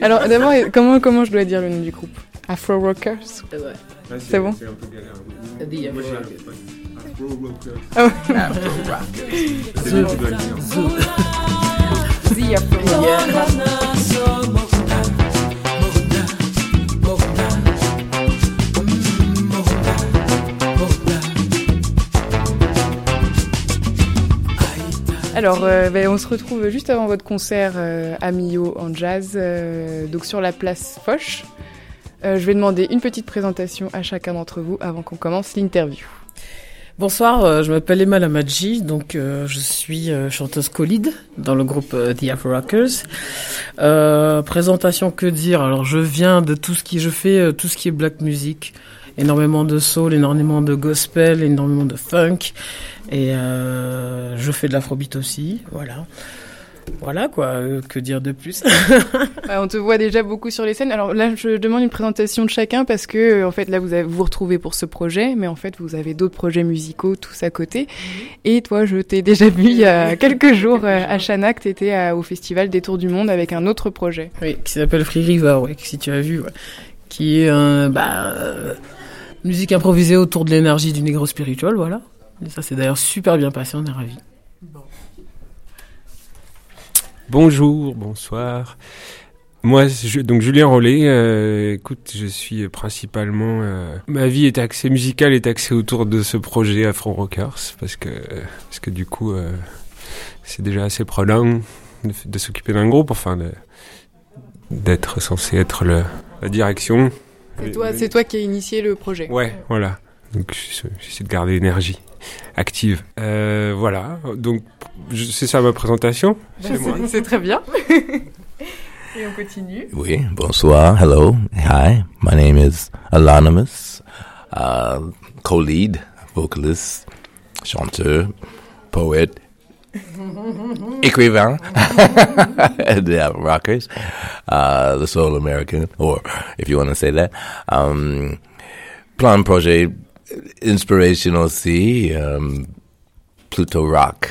Alors d'abord, comment je dois dire le nom du groupe? Afro Rockers. Ouais. C'est bon? C'est un peu galère. The Afro Rockers. Afro Rockers. Oh. Afro Rockers. C'est lui qui doit le dire. The Afro Rockers. Alors, on se retrouve juste avant votre concert à Millau en jazz, donc sur la place Foch. Je vais demander une petite présentation à chacun d'entre vous avant qu'on commence l'interview. Bonsoir, je m'appelle Emma Lamadji, donc je suis chanteuse co-lead dans le groupe The Afro Rockers. Présentation, que dire? Alors, je viens de je fais tout ce qui est black music, énormément de soul, énormément de gospel, énormément de funk, et je fais de l'afrobeat aussi, voilà quoi, que dire de plus? On te voit déjà beaucoup sur les scènes. Alors là, je demande une présentation de chacun parce que en fait là vous vous retrouvez pour ce projet, mais en fait vous avez d'autres projets musicaux tous à côté. Et toi, je t'ai déjà vu il y a quelques jours à Chanac, t'étais au festival des Tours du Monde avec un autre projet. Oui, qui s'appelle Free River, si tu as vu, qui est musique improvisée autour de l'énergie du négro spirituel, voilà. Et ça, c'est d'ailleurs super bien passé, on est ravis. Bonjour, bonsoir. Moi, donc Julien Rollet. Écoute, je suis principalement... ma vie musicale est axée autour de ce projet Afro Rockers, parce que du coup, c'est déjà assez prenant de s'occuper d'un groupe, enfin, d'être censé être la direction. C'est toi qui as initié le projet. Ouais, voilà. Donc j'essaie de garder l'énergie active. Voilà, donc c'est ça ma présentation. C'est très bien. Et on continue. Oui, bonsoir, hello, hi, my name is Anonymous, co-lead, vocalist, chanteur, poète, écrivain, the Afro Rockers, the Soul American, or if you want to say that, plein de projets, inspiration aussi, plutôt rock,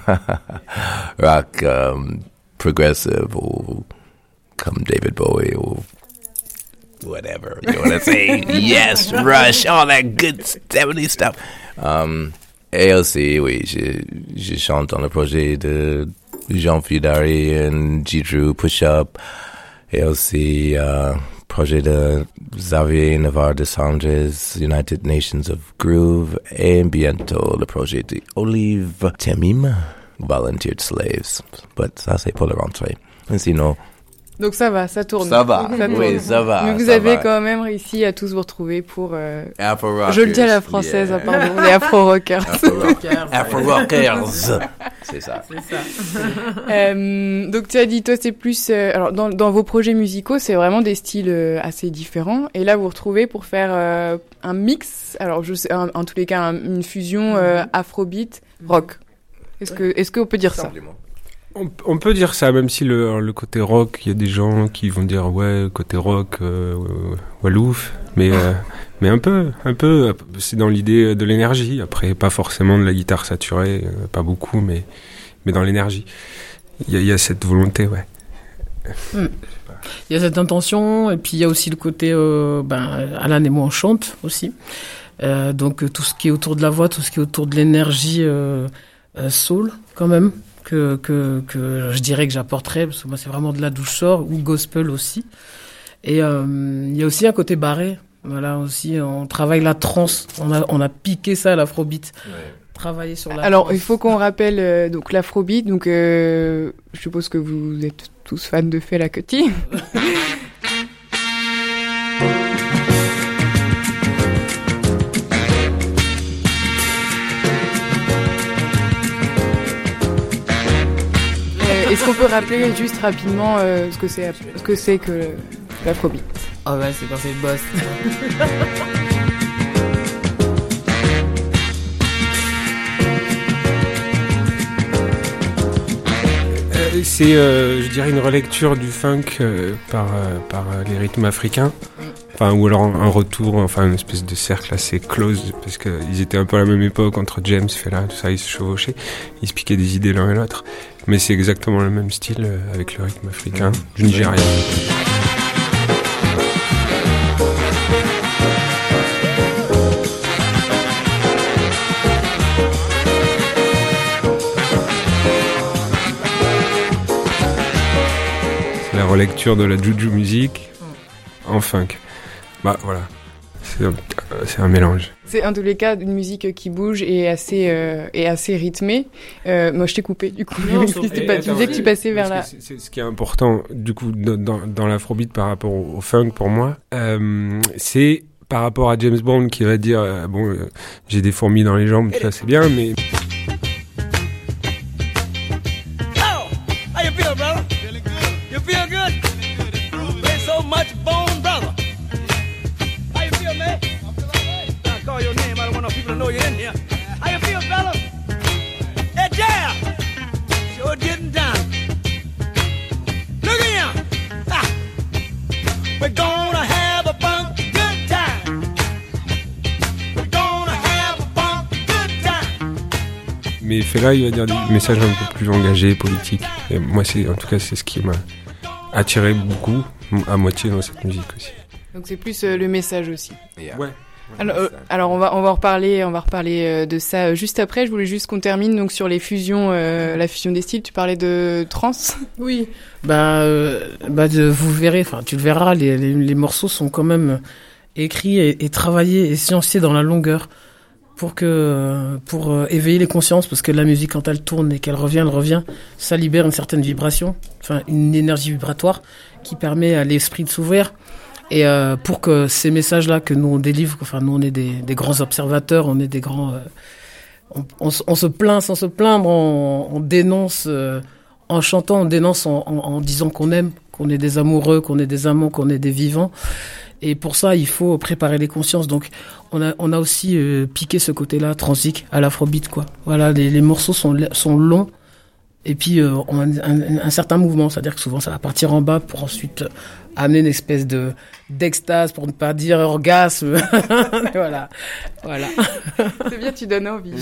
rock progressive, ou comme David Bowie, ou whatever you want to say. Yes, Rush, all that good 70s stuff. Et aussi, oui, je chante dans le projet de Jean Fudari et G-Drew Push Up. Et aussi, projet de Xavier Navarre de Sandres, United Nations of Groove. Et bientôt, le projet de Olive Temim, Volunteered Slaves. But ça, c'est pour le rentrée. Et sinon... Donc ça va, ça tourne. Ça va, oui, ça va. Mais vous avez quand même réussi à tous vous retrouver pour... Afro Rockers. Je le dis à la française, pardon, les Afro Rockers. Afro Rockers. C'est ça. Donc tu as dit, toi c'est plus... alors dans vos projets musicaux, c'est vraiment des styles assez différents. Et là, vous vous retrouvez pour faire un mix. Alors je sais, en tous les cas, une fusion afrobeat, rock. Est-ce qu'on peut dire ça? On peut dire ça, même si le côté rock, il y a des gens qui vont dire ouais, côté rock, Walouf, mais un peu, c'est dans l'idée de l'énergie. Après, pas forcément de la guitare saturée, pas beaucoup, mais dans l'énergie. Il y a cette volonté, ouais. Il y a cette intention, et puis il y a aussi le côté, Alan et moi on chante aussi. Donc tout ce qui est autour de la voix, tout ce qui est autour de l'énergie soul, quand même. Que je dirais que j'apporterais, parce que moi c'est vraiment de la douceur, ou gospel aussi. Et il y a aussi un côté barré. Voilà, aussi on travaille la trance. On a piqué ça à l'afrobeat. Ouais. Travailler sur la Alors trance. il faut qu'on rappelle donc l'afrobeat. Donc je suppose que vous êtes tous fans de Fela Kuti. Est-ce qu'on peut rappeler juste rapidement ce que c'est que l'afrobeat? Ah ouais, c'est quand c'est le boss. C'est, je dirais, une relecture du funk par les rythmes africains. Enfin, ou alors un retour, enfin une espèce de cercle assez close, parce qu'ils étaient un peu à la même époque entre James, Fela, tout ça, ils se chevauchaient, ils se piquaient des idées l'un et l'autre. Mais c'est exactement le même style avec le rythme africain du Nigeria. lecture de la juju music en funk. Bah voilà, c'est un mélange. C'est en tous les cas une musique qui bouge et assez rythmée. Moi, je t'ai coupé du coup. Non, tu disais que tu passais vers là. C'est ce qui est important du coup dans l'afrobeat par rapport au funk pour moi. C'est par rapport à James Bond qui va dire j'ai des fourmis dans les jambes, ça c'est bien, mais How you feel, brother? Feeling good. You feel good? Play so much bone, brother. How you feel, man? I feel alright. I call your name. I don't want no people to know you're in here. How you feel, fella? Hey, yeah. Sure getting down. Look at him. Ah. We're gonna have a funk good time. We're gonna have a funk good time. mais Fela il va dire des messages un peu plus engagés, politiques. Et moi en tout cas c'est ce qui m'a attiré beaucoup, à moitié dans cette musique aussi. Donc c'est plus le message aussi. Yeah. Ouais. Alors on va reparler de ça juste après. Je voulais juste qu'on termine donc sur les fusions, la fusion des styles. Tu parlais de trance. Oui, vous verrez, enfin tu le verras, les morceaux sont quand même écrits et travaillés et sciencés dans la longueur pour éveiller les consciences, parce que la musique quand elle tourne et qu'elle revient, ça libère une certaine vibration, enfin une énergie vibratoire qui permet à l'esprit de s'ouvrir. Et pour que ces messages-là que nous on délivre, enfin nous on est des grands observateurs, on est des grands, on se plaint sans se plaindre, on dénonce en chantant, on dénonce en disant qu'on aime, qu'on est des amoureux, qu'on est des amants, qu'on est des vivants. Et pour ça il faut préparer les consciences. Donc on a aussi piqué ce côté-là transique à l'afrobeat quoi. Voilà, les morceaux sont longs. Et puis on a un certain mouvement, c'est-à-dire que souvent ça va partir en bas pour ensuite amener une espèce d'extase, pour ne pas dire orgasme. voilà. C'est bien, tu donnes envie.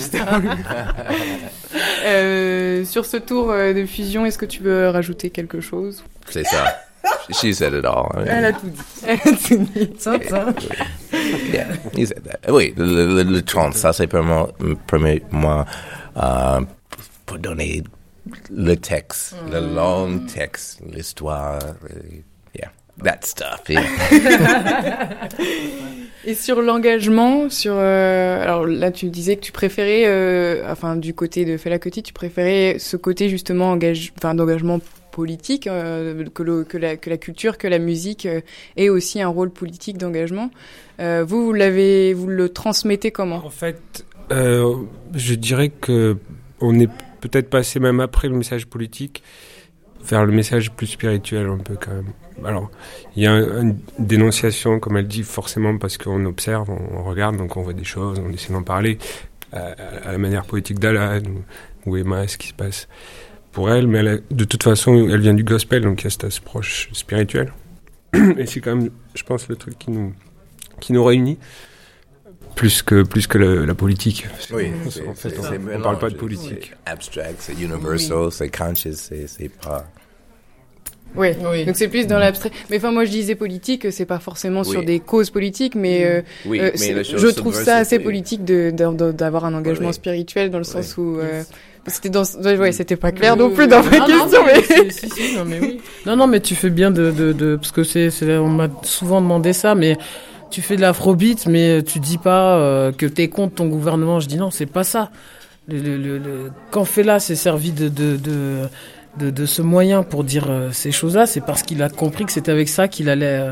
Sur ce tour de fusion, est-ce que tu veux rajouter quelque chose? C'est ça. She said it all. I mean, Elle a tout dit. yeah, he said that. Oui, le trance, ça c'est pour moi, pour donner le texte, le long texte, l'histoire, yeah, that stuff. Yeah. Et sur l'engagement, alors là tu disais que tu préférais, du côté de Fela Kuti, tu préférais ce côté justement d'engagement politique, que la culture, que la musique ait aussi un rôle politique d'engagement. Vous le transmettez comment? En fait, je dirais que on est peut-être passé même après le message politique vers le message plus spirituel un peu quand même. Alors, il y a une dénonciation, comme elle dit, forcément parce qu'on observe, on regarde, donc on voit des choses, on essaie d'en parler à la manière poétique d'Alan ou Emma, ce qui se passe pour elle, mais de toute façon, elle vient du gospel, donc il y a cette approche spirituelle. Et c'est quand même, je pense, le truc qui nous réunit. Plus que la politique. Oui, en fait, on parle pas de politique. C'est abstract, c'est universal, c'est conscious, c'est pas... Oui. Donc c'est plus dans l'abstrait. Mais enfin, moi je disais politique, c'est pas forcément sur des causes politiques, mais, mais je trouve ça assez politique d'avoir un engagement spirituel dans le sens où c'était c'était pas clair non plus dans ma question. Non, mais tu fais bien parce que on m'a souvent demandé ça, mais tu fais de l'afrobeat, mais tu dis pas que t'es contre ton gouvernement. Je dis non, c'est pas ça. Quand Fela s'est servi de ce moyen pour dire ces choses-là, c'est parce qu'il a compris que c'était avec ça qu'il allait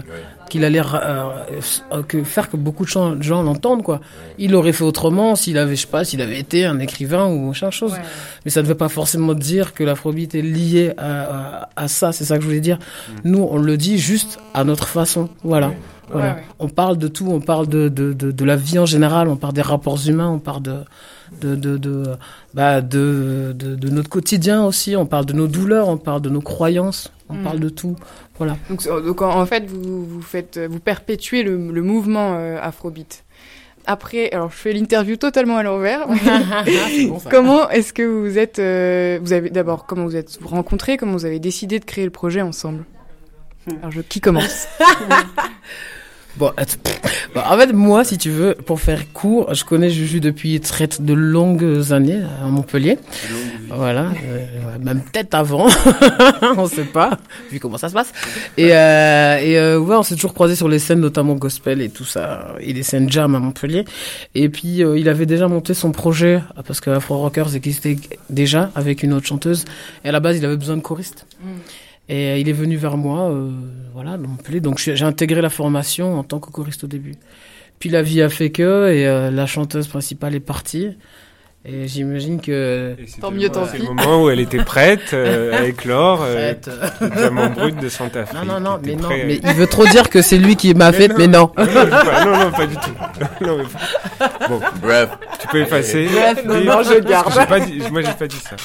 faire que beaucoup de gens l'entendent quoi. Il aurait fait autrement s'il avait été un écrivain ou autre chose. Ouais. Mais ça ne veut pas forcément dire que l'afrobeat est lié à ça. C'est ça que je voulais dire. Nous, on le dit juste à notre façon. Voilà. Voilà. Ouais. On parle de tout, on parle de la vie en général, on parle des rapports humains, on parle de notre quotidien aussi, on parle de nos douleurs, on parle de nos croyances, on parle de tout. Voilà. Donc en fait, vous perpétuez le mouvement afrobeat. Après, alors je fais l'interview totalement à l'envers. Bon, comment est-ce que vous êtes comment vous êtes rencontrés, comment vous avez décidé de créer le projet ensemble? Alors qui commence? Bon, en fait, moi, si tu veux, pour faire court, je connais Juju depuis de longues années à Montpellier. Voilà, même peut-être avant, on sait pas, vu comment ça se passe. Et ouais, on s'est toujours croisés sur les scènes, notamment gospel et tout ça, et les scènes jam à Montpellier. Et puis, il avait déjà monté son projet, parce que Afro Rockers existait déjà avec une autre chanteuse. Et à la base, il avait besoin de choristes. Et il est venu vers moi, voilà, dans Montpellier. Donc j'ai intégré la formation en tant que choriste au début. Puis la vie a fait que, et la chanteuse principale est partie. Et j'imagine que... Tant mieux, tant pis. C'est le moment où elle était prête, avec Laure, diamant brut de Santa Fe. Non, mais il veut trop dire que c'est lui qui m'a fait, mais non. Non, pas du tout. Non, mais... Bon, Bref. tu peux effacer. Bref, non, je garde. Moi, j'ai pas dit ça.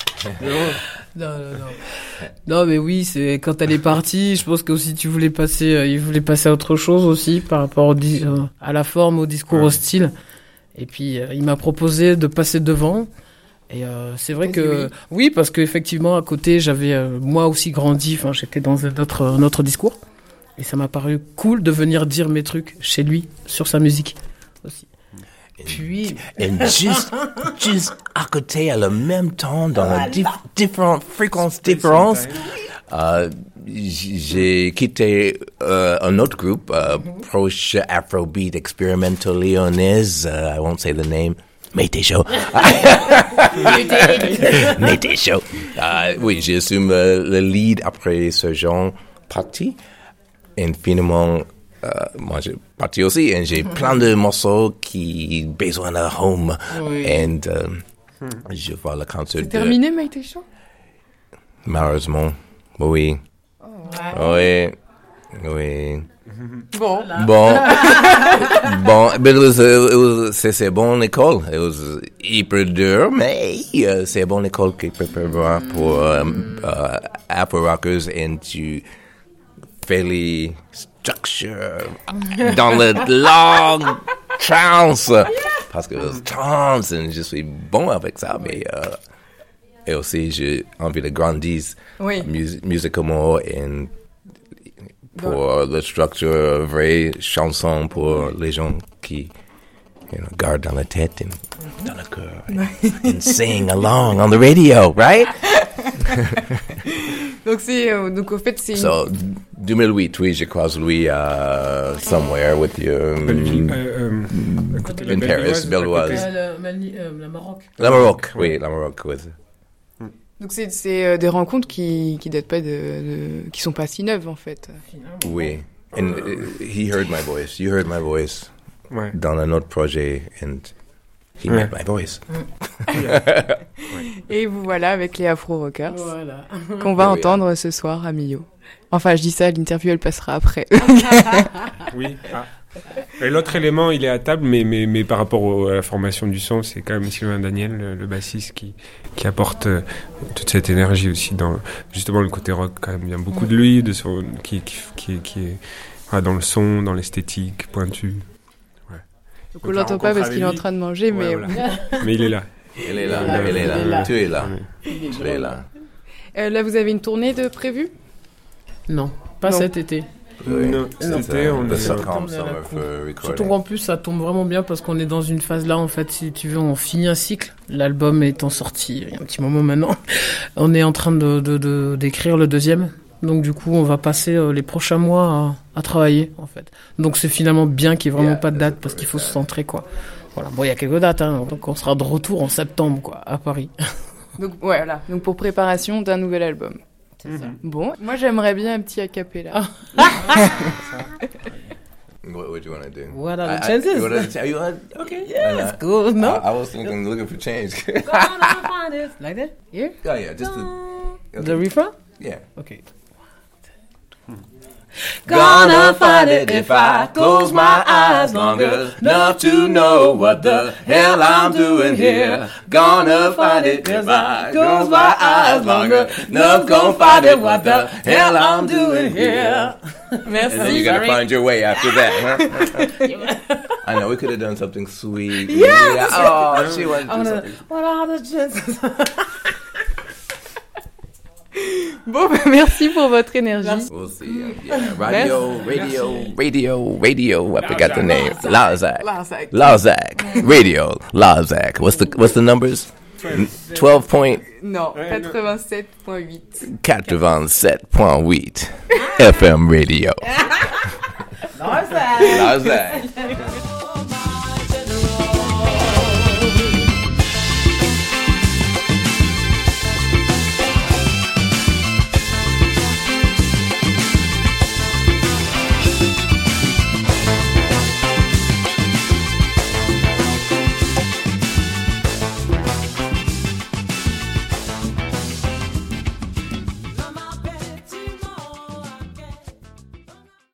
Non, mais oui, c'est quand elle est partie, je pense que aussi il voulait passer à autre chose aussi par rapport à la forme, au discours, au style. Et puis il m'a proposé de passer devant. Et c'est vrai que oui, parce qu'effectivement à côté j'avais moi aussi grandi. Enfin, j'étais dans un autre discours. Et ça m'a paru cool de venir dire mes trucs chez lui sur sa musique aussi. Puis... Et juste à côté, à le même temps, dans différentes fréquences différentes, j'ai quitté un autre groupe proche Afrobeat experimental lyonnaise. I won't say the name. Mété Show. Mété Show. Oui, j'ai assumé le lead après ce genre parti. Et finalement, moi j'ai parti aussi et j'ai plein de morceaux qui ont besoin de home. Oui. Et je vois le concert. C'est terminé, Mété Show? Malheureusement, oui. Oui. Bon. Mais c'est bonne école. It was hyper dur, mais c'est bonne école qui prépare pour Afro Rockers et tu fais les structures dans le long trance. Parce que trance, je suis bon avec ça, mais et aussi j'ai envie de grandir musicalement et pour la structure vraie chanson pour les gens qui gardent dans la tête et dans le cœur and sing along on the radio, right? Donc au fait c'est. So 2008, oui, j'ai croisé lui somewhere with you in Paris, Belloise. La Maroc. La Maroc, oui, la Maroc. Oui. Donc c'est des rencontres qui datent pas qui sont pas si neuves en fait. Oui. And he heard my voice. You heard my voice. Ouais. Dans un autre projet and he made my voice. Et vous voilà avec les Afro Rockers Voilà. qu'on va entendre ce soir à Millau. Enfin, je dis ça, l'interview elle passera après. Oui. Et l'autre élément, il est à table, mais par rapport à la formation du son, c'est quand même Sylvain Daniel, le bassiste, qui apporte toute cette énergie aussi dans justement le côté rock. Quand même, il y a beaucoup de lui, qui est dans le son, dans l'esthétique pointue. Ouais. Donc on l'entend pas parce qu'il est en train de manger, mais voilà. Mais il est là. Il est là. Tu es là. Tu es là. Là, vous avez une tournée de prévue? Non, pas Non. cet été. Oui. Non, cet été, on The est... Sitcom Summer for Surtout recording. en plus, ça tombe vraiment bien parce qu'on est dans une phase là, en fait, si tu veux, on finit un cycle. L'album étant sorti il y a un petit moment maintenant. On est en train d'écrire le deuxième. Donc du coup, on va passer les prochains mois à travailler, en fait. Donc c'est finalement bien qu'il n'y ait vraiment pas de date parce qu'il faut se centrer, quoi. Voilà. Bon, il y a quelques dates, hein. Donc on sera de retour en septembre, quoi, à Paris. Donc voilà. Donc pour préparation d'un nouvel album. C'est ça. Bon, moi j'aimerais bien un petit a cappella. What would you want to do? What are the chances? Okay. Yeah, that's cool. No? I was looking for change. Gonna find it. Like that? Here? Oh yeah, just The refrain? yeah. Okay. Gonna find it if I close my eyes longer enough to know what the hell I'm doing here. Gonna find it if I close my eyes longer enough. Gonna find it what the hell I'm doing here. Merci. And then you gotta find your way after that, huh? I know we could have done something sweet. Yeah. Oh, she wanted to do something. What are the chances? Bon, bah, merci pour votre énergie. We'll see. Yeah. Radio. I forgot the name. Larzac. Radio. Larzac. What's the numbers? 12 point. Non, 87.8. 87.8 FM radio. Larzac.